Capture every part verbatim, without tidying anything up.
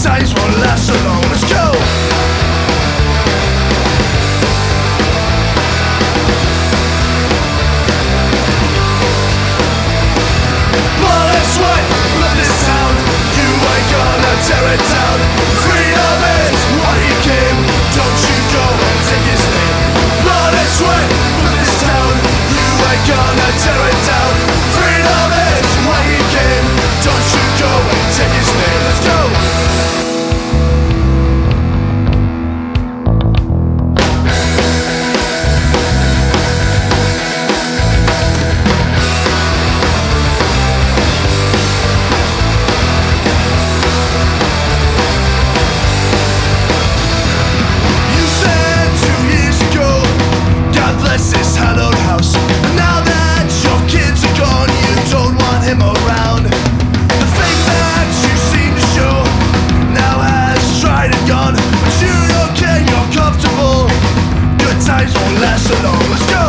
times won't last so long. Let's go. Blood and sweat, blood this town. You ain't gonna tear it down. Freedom is why he came. Don't you go and take his name. Blood and sweat, blood this town. You ain't gonna tear it down. Freedom is why he came. Don't you go and take his name. Let's go. This hallowed house. Now that your kids are gone, you don't want him around. The faith that you seem to show now has tried and gone. But you don't care, you're comfortable. Good times won't last so long. Let's go.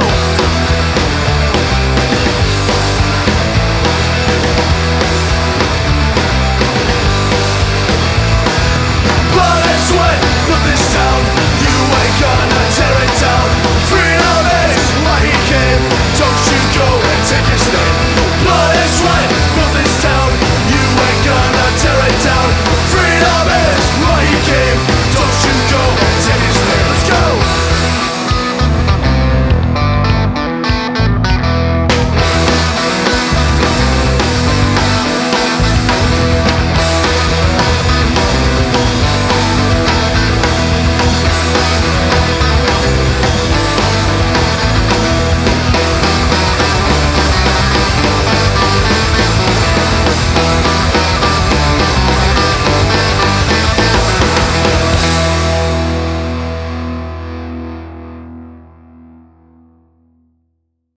Blood and sweat, put this town. You ain't gonna tear it down. Freedom is why he came. Don't you go and take his name.